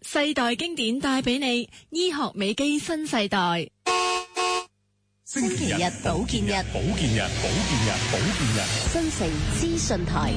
世代經典帶俾你醫學美肌新世代。 星期日保健日， 保健日，保健日，保健日。 新城資訊台。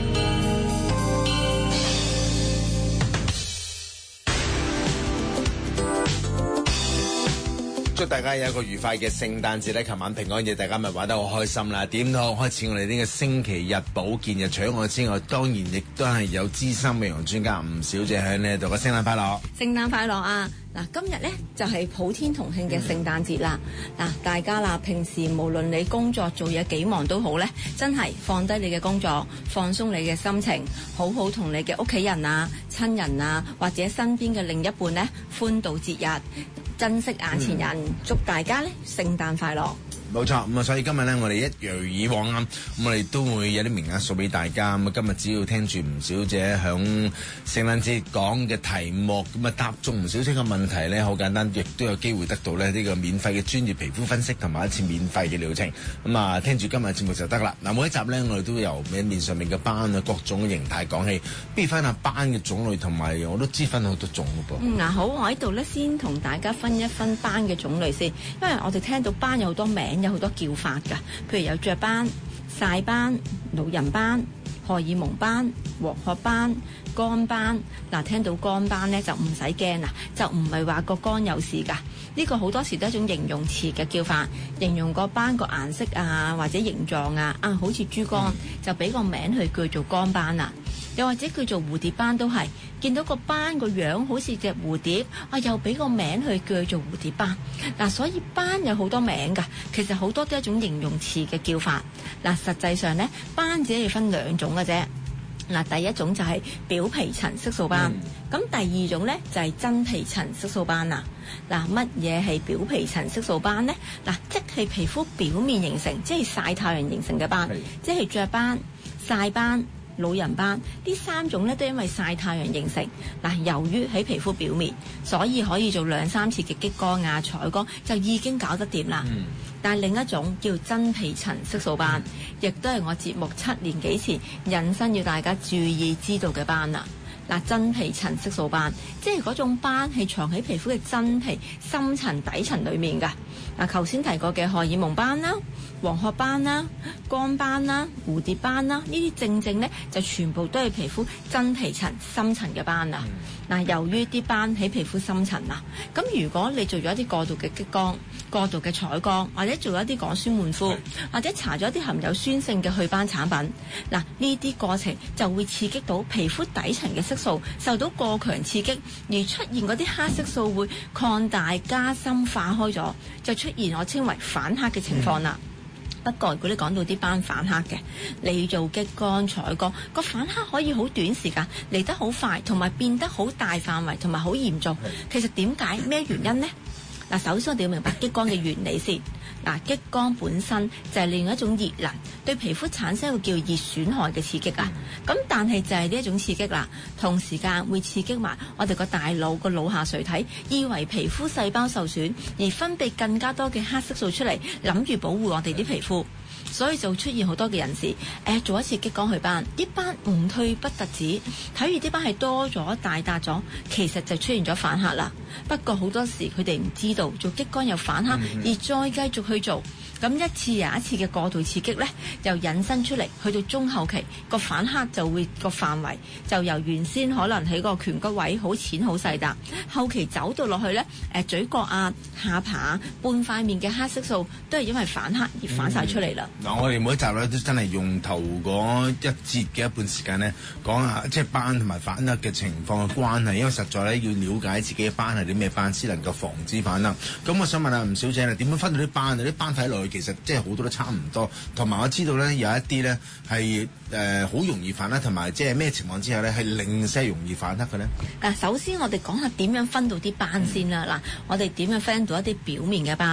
祝大家有一個愉快嘅聖誕節咧！琴晚平安夜，大家咪玩得好開心啦。點都好，開始我哋呢個星期日保健日。除咗我之外，當然亦都係有資深美容專家吳小姐喺呢度。個聖誕快樂！ 聖誕快樂啊！嗱，今日呢就係普天同慶嘅聖誕節啦。嗱，大家啦，平時無論你工作做嘢幾忙都好呢，真係放低你嘅工作，放鬆你嘅心情，好好同你嘅屋企人啊、親人啊，或者身邊嘅另一半呢歡度節日，珍惜眼前人。祝大家呢聖誕快樂！ 冇錯，咁啊，所以今日咧，我哋一如以往咁我哋都會有啲名額數俾大家。咁啊，今日只要聽住吳小姐響聖誕節講嘅題目，咁啊答中吳小姐嘅問題咧，好簡單，亦都有機會得到咧呢個免費嘅專業皮膚分析同埋一次免費嘅療程。咁啊，聽住今日節目就得啦。嗱，每一集咧，我哋都由面上面嘅斑啊，各種形態講起，不如分下斑嘅種類，同埋我都知分好多種嘅噃。 嗱，好，我喺度咧先同大家分一分斑嘅種類先，因為我哋聽到斑有好多名。有好多叫法㗎，譬如有雀斑、曬斑、老人斑、荷爾蒙斑、黃褐斑、肝斑。嗱，聽到肝斑咧就唔使驚啦，就唔係話個肝有事㗎。呢個好多時都係一種形容詞嘅叫法，形容個斑個顏色啊或者形狀啊，好似豬肝，就俾個名去叫做肝斑啦。又或者叫做蝴蝶斑都係，見到個斑個樣好似隻蝴蝶，又俾個名去叫做蝴蝶斑。嗱，所以斑有好多名㗎，其實好多都係一種形容詞嘅叫法。嗱，實際上呢，斑只係分兩種嘅啫。嗱，第一種就係表皮層色素斑，咁第二種呢就係真皮層色素斑啦。嗱，乜嘢係表皮層色素斑呢？嗱，即係皮膚表面形成，即係曬太陽形成嘅斑，即係雀斑、曬斑、老人斑呢三種咧，都因為曬太陽形成。嗱，由於喺皮膚表面，所以可以做2-3次嘅激光啊、採光就已經搞得掂啦。但係另一種叫真皮層色素斑，亦都係我節目7年幾前引申要大家注意知道嘅斑啦。嗱，真皮層色素斑即係嗰種斑係藏喺皮膚嘅真皮深層底層裡面㗎。嗱，頭先提過嘅荷爾蒙斑啦、黃褐斑啦、肝斑啦、蝴蝶斑啦，呢啲正正呢就全部都係皮膚真皮層深層嘅斑啦。嗱，由於啲斑喺皮膚深層啦，咁如果你做咗一啲過度嘅激光、過度嘅採光，或者做咗一啲果酸換膚，或者搽咗一啲含有酸性嘅去斑產品，嗱，呢啲過程就會刺激到皮膚底層嘅色素受到過強刺激，而出現嗰啲黑色素會擴大、加深、化開咗，就出現我稱為反黑嘅情況啦。不過如果你講到啲斑反黑嘅，你做激光採光，個反黑可以好短時間嚟得好快，同埋變得好大範圍，同埋好嚴重。其實點解咩原因呢？嗱，首先我哋要明白激光嘅原理先。嗱，激光本身就係另一種熱能，對皮膚產生一個叫熱損害嘅刺激啊。咁但係就係呢一種刺激啦，同時間會刺激埋我哋個大腦個腦下垂體，以為皮膚細胞受損而分泌更加多嘅黑色素出嚟，諗住保護我哋啲皮膚。所以就出現好多嘅人士，做一次激光去斑，啲斑唔退不特止，睇住啲斑係多咗大笪咗，其實就出現咗反黑啦。不過好多時佢哋唔知道做激光有反黑，而再繼續去做，咁一次又一次嘅過度刺激呢，又引申出嚟，去到中後期個反黑就會個範圍就由原先可能喺個顴骨位好淺好細笪，後期走到落去呢，嘴角啊、下巴啊、半塊面嘅黑色素都係因為反黑而反晒出嚟啦。 嗱，我哋每一集咧都真係用頭嗰一節嘅一半時間咧講下即係斑同埋反黑嘅情況嘅關係，因為實在咧要了解自己嘅斑係啲咩斑先能夠防止反黑。咁我想問下吳小姐啦，點樣分到啲斑？啲斑睇落去其實即係好多都差唔多，同埋我知道咧有一啲咧係好容易反黑，同埋即係咩情況之下咧係零舍容易反黑嘅咧？ 嗱，首先我哋講下點樣分到啲斑先啦。嗱，我哋點樣分到一啲表面嘅斑？嗱，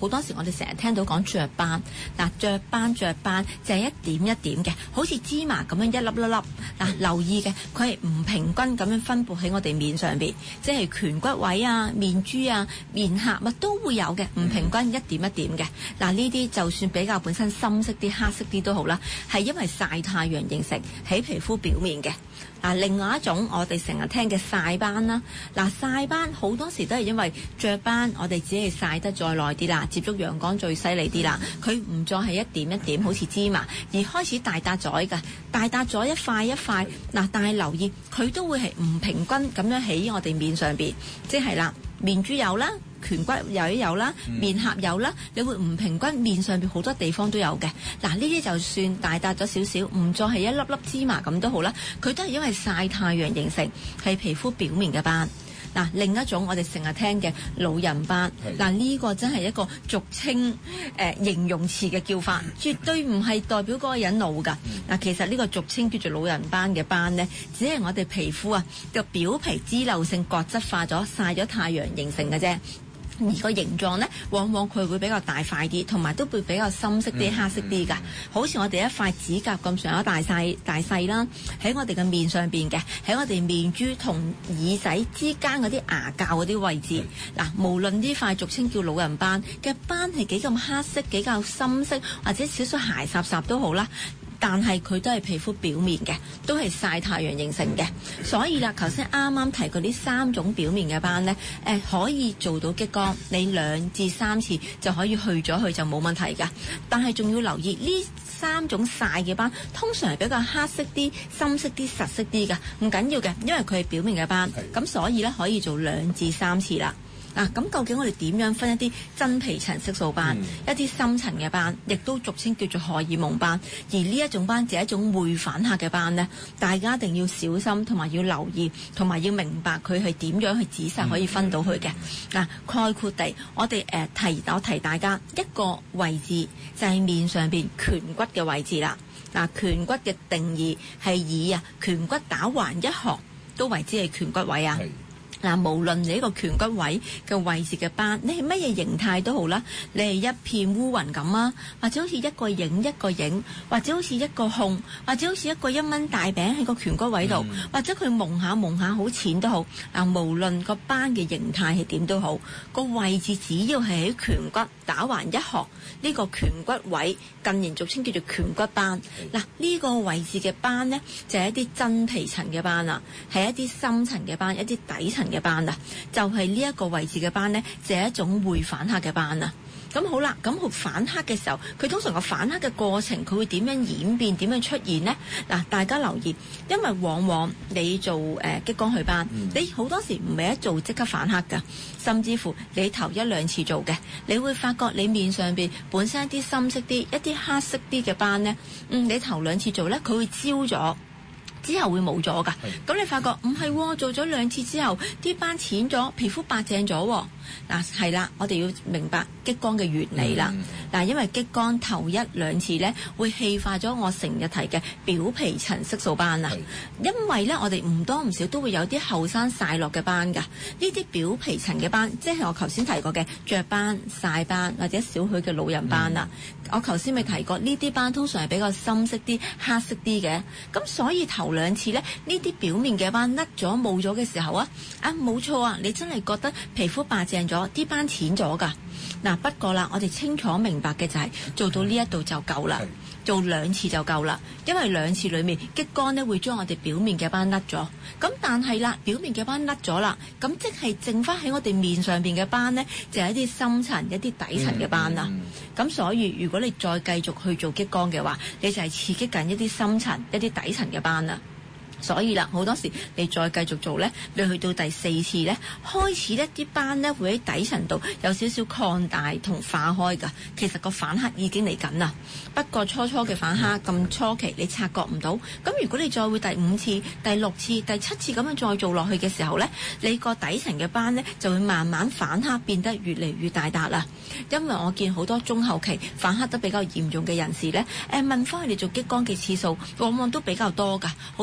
好多時我哋成日聽到講雀斑，嗱雀斑就係一點一點嘅，好似芝麻咁樣一粒粒粒。嗱留意嘅，佢係唔平均咁樣分佈喺我哋面上邊，即係顴骨位啊、面珠啊、面頰啊都會有嘅，唔平均一點一點嘅。嗱呢啲就算比較本身深色啲、黑色啲都好啦，係因為曬太陽形成喺皮膚表面嘅。另外一種我哋成日聽嘅曬斑啦，曬斑好多時都係因為雀斑，我哋只係曬得再耐啲啦，接觸陽光最犀利啲啦，佢唔再係一點一點好似芝麻，而開始大笪咗㗎，大笪咗一塊一塊。但係留意佢都會係唔平均咁樣喺我哋面上邊，即係啦，面珠有啦。顴骨有啦，面頰有啦，你會唔平均，面上邊好多地方都有嘅。呢啲就算大笪咗少少，唔再係一粒粒芝麻咁都好啦，佢都係因為曬太陽形成係皮膚表面嘅斑。另一種我哋成日聽嘅老人斑，呢個真係一個俗稱形容詞嘅叫法，絕對唔係代表嗰個人老㗎。其實呢個俗稱叫做老人斑嘅斑呢，只係我哋皮膚啊嘅表皮脂漏性角質化咗，曬咗太陽形成嘅啫。而個形狀呢，往往佢會比較大塊啲，同埋都會比較深色啲、黑色啲㗎。好似我哋一塊指甲咁上下大細啦，喺我哋嘅面上邊嘅，喺我哋面珠同耳仔之間嗰啲牙較嗰啲位置。無論呢塊俗稱叫老人斑嘅斑係幾咁黑色、幾較深色，或者少少鞋霎霎都好啦。但係佢都係皮膚表面嘅，都係曬太陽形成嘅。所以啦，頭先啱啱提過呢3種表面嘅斑呢，可以做到激光，你2至3次就可以去咗去就冇問題㗎。但係仲要留意呢3種曬嘅斑，通常係比較黑色啲、深色啲、實色啲㗎，唔緊要嘅，因為佢係表面嘅斑，咁所以呢，可以做2至3次啦。咁究竟我哋點樣分一啲真皮層色素斑，一啲深層嘅斑，亦都俗稱叫做荷爾蒙斑，而呢一種斑就係一種會反黑嘅斑呢，大家一定要小心，同埋要留意，同埋要明白佢係點樣去仔細可以分到佢嘅。概括地，我哋我提大家一個位置就係面上邊顴骨嘅位置啦。顴骨嘅定義係以顴骨打橫一行都為之係顴骨位啊。無論你呢個顴骨位嘅位置嘅斑，你係乜嘢形態都好啦，你係一片烏雲咁啊，或者好似一個影一個影，或者好似一個控，或者好似一個1蚊大餅喺個顴骨位度，或者佢蒙下好淺都好。無論個斑嘅形態係點都好，個位置只要係喺顴骨打橫一行，呢個顴骨位近年俗稱叫做顴骨斑。呢個位置嘅斑呢，就係一啲真皮層嘅斑啦，係一啲深層嘅斑，一啲底層嘅斑啊，就係呢一個位置嘅斑呢，就係一種會反黑嘅斑啊。咁好啦，咁佢反黑嘅時候，佢通常個反黑嘅過程，佢會點樣演變，點樣出現呢？大家留意，因為往往你做激光去斑，你好多時唔係一做即刻反黑㗎，甚至乎你頭1、2次做嘅，你會發覺你面上邊本身一啲深色啲、一啲黑色啲嘅斑呢，你頭2次做呢，佢會焦咗。之後會冇咗㗎，咁你發覺唔係喎，做咗2次之後，啲斑淺咗，皮膚白淨咗喎。係啦，我哋要明白激光嘅原理啦。因為激光頭1、2次呢，會氣化咗我成日提嘅表皮層色素斑啊。因為呢，我哋唔多唔少都會有啲後生曬落嘅斑㗎。呢啲表皮層嘅斑，即係我頭先提過嘅雀斑、曬斑或者少許嘅老人斑啦。我頭先咪提過呢啲斑通常係比較深色啲、黑色啲嘅。咁所以頭2次呢，呢啲表面嘅斑甩咗冇咗嘅時候冇錯啊，你真係覺得皮膚白淨咗，啲斑淺咗㗎。不過啦，我哋清楚明白嘅就係做到呢一度就夠啦，做2次就夠啦。因為2次裡面激光呢會將我哋表面嘅斑甩咗，咁但係啦，表面嘅斑甩咗啦，咁即係剩翻喺我哋面上邊嘅斑呢，就係一啲深層、一啲底層嘅斑啦。咁所以如果你再繼續去做激光嘅話，你就係刺激緊一啲深層、一啲底層嘅斑啦。所以啦，好多時你再繼續做呢，你去到第4次呢，開始呢啲斑呢會喺底層度有少少擴大同化開㗎。其實個反黑已經嚟緊啦，不過初嘅反黑咁初期你察覺唔到。咁如果你再會第5次、第6次、第7次咁樣再做落去嘅時候呢，你個底層嘅斑呢就會慢慢反黑，變得越嚟越大笪啦。因為我見好多中後期反黑得比較嚴重嘅人士呢，問翻佢哋做激光嘅次數，往往都比較多㗎。好多時10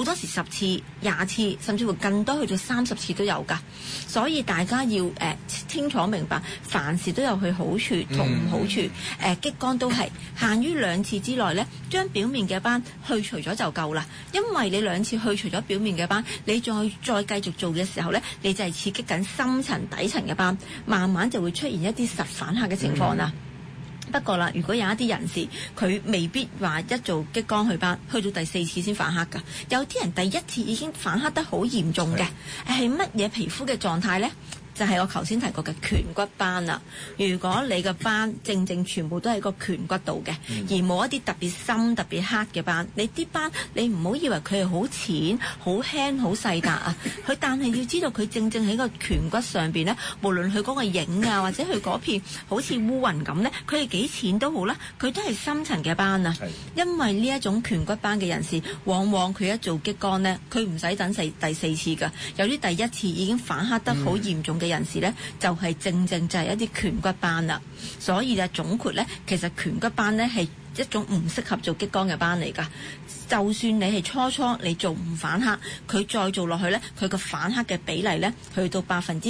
次、20次，甚至乎更多去到30次都有㗎。所以大家要清楚明白，凡事都有佢好處同唔好處。激光都係限於2次之內呢，將表面嘅斑去除咗就夠啦。因為你2次去除咗表面嘅斑，你再繼續做嘅時候呢，你就係刺激緊深層底層嘅斑，慢慢就會出現一啲實反黑嘅情況啦。不過啦，如果有一啲人士佢未必話一做激光去斑，去到第4次先反黑㗎。有啲人第1次已經反黑得好嚴重嘅，係乜嘢皮膚嘅狀態呢？就係我頭先提過嘅顴骨斑啦。如果你嘅斑正全部都喺個顴骨度嘅，而冇一啲特別深特別黑嘅斑，你啲斑你唔好以為佢係好淺、好輕、好細笪啊。但係要知道佢正喺個顴骨上邊呢，無論佢嗰個影啊，或者佢嗰片好似烏雲咁呢，佢係幾淺都好啦，佢都係深層嘅斑啊。因為呢一種顴骨斑嘅人士，往往佢一做激光呢，佢唔使等第4次㗎。有啲第1次已經反黑得好嚴重嘅人士呢，就係正就係一啲顴骨斑啦。所以總括呢，其實顴骨斑呢係一種唔適合做激光嘅斑嚟㗎。就算你係初你做唔反黑，佢再做落去呢，佢個反黑嘅比例呢，去到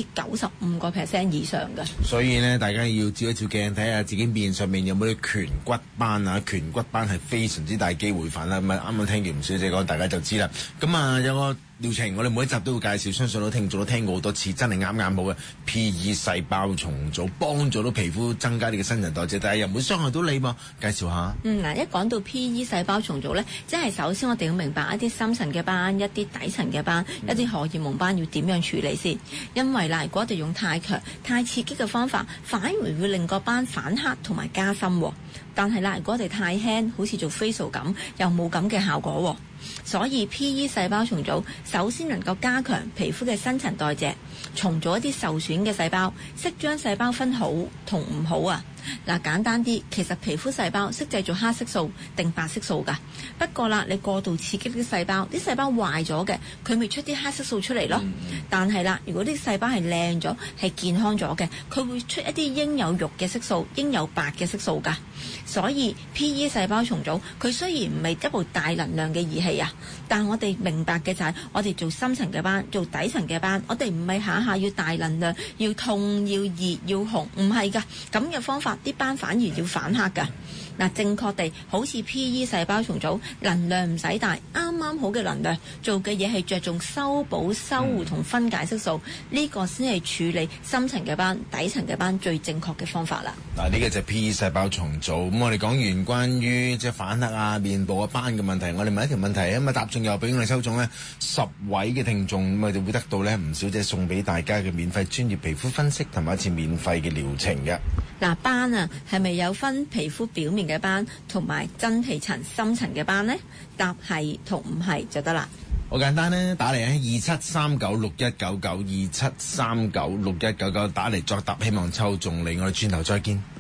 95% 以上嘅。 所以呢，大家要照一照鏡，睇下自己面上面有冇啲顴骨斑啊！顴骨斑係非常之大機會犯啦。咁啊，啱啱聽完吳小姐講，大家就知啦。咁啊，有個療程，我哋每一集都會介紹，相信都聽眾都聽過好多次，真係啱啱好嘅 P.E. 細胞重組，幫助到皮膚增加你嘅新陳代謝，但係又唔會傷害到你嘛。介紹下。 嗱，一講到 P.E. 細胞重組呢，即係首先我哋要明白一啲深層嘅斑、一啲底層嘅斑、一啲荷爾蒙斑要點樣處理先。因為如果我哋用太強、太刺激嘅方法，反而會令個斑反黑同埋加深。但係如果我哋太輕，好似做 facial 咁，又冇咁嘅效果。所以 P.E. 細胞重組首先能夠加強皮膚嘅新陳代謝，重組一啲受損嘅細胞，識將細胞分好同唔好啊。簡單啲，其實皮膚細胞識製造黑色素定白色素㗎。不過你過度刺激啲細胞壞咗嘅，佢咪出啲黑色素出嚟咯。但係如果啲細胞係靚咗、係健康咗嘅，佢會出一啲應有肉嘅色素、應有白嘅色素㗎。所以 P.E. 細胞重組佢雖然唔係一部大能量嘅儀器啊，但我哋明白嘅就係我哋做深層嘅斑、做底層嘅斑，我哋唔係下下要大能量、要痛、要熱、要紅，唔係㗎。咁嘅方法啲斑反而要反黑㗎。正確地好似 P.E. 細胞重組，能量唔使大，啱啱好嘅能量，做嘅嘢係着重修補、修護同分解色素，呢個先係處理深層嘅斑、底層嘅斑最正確嘅方法啦。 呢個就係 P.E. 細胞重組。咁我哋講完關於即係反黑啊、面部嘅斑嘅問題，我哋問一條問題咁啊，答中又俾我哋抽中呢10位嘅聽眾，咁我哋會得到呢吳小姐送俾大家嘅免費專業皮膚分析同埋一次免費嘅療程嘅。 斑啊，係咪有分皮膚表面嘅斑同埋真皮層深層嘅斑呢？答係同唔係就得啦。 好簡單呢，打嚟27396199 27396199打嚟作答，希望抽中你。我哋轉頭再見。